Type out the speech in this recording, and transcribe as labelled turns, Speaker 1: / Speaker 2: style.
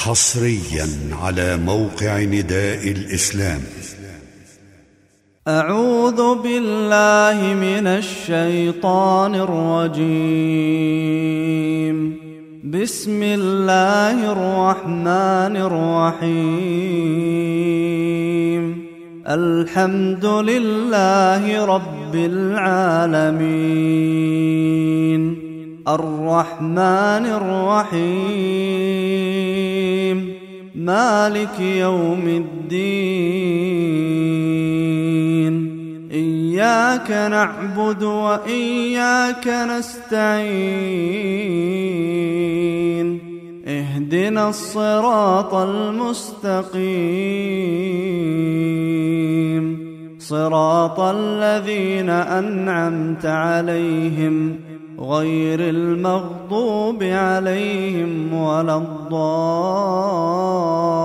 Speaker 1: حصريا على موقع نداء الإسلام.
Speaker 2: أعوذ بالله من الشيطان الرجيم. بسم الله الرحمن الرحيم. الحمد لله رب العالمين، الرحمن الرحيم، مالك يوم الدين. إياك نعبد وإياك نستعين. اهدنا الصراط المستقيم، صراط الذين أنعمت عليهم غير المغضوب عليهم ولا الضالين.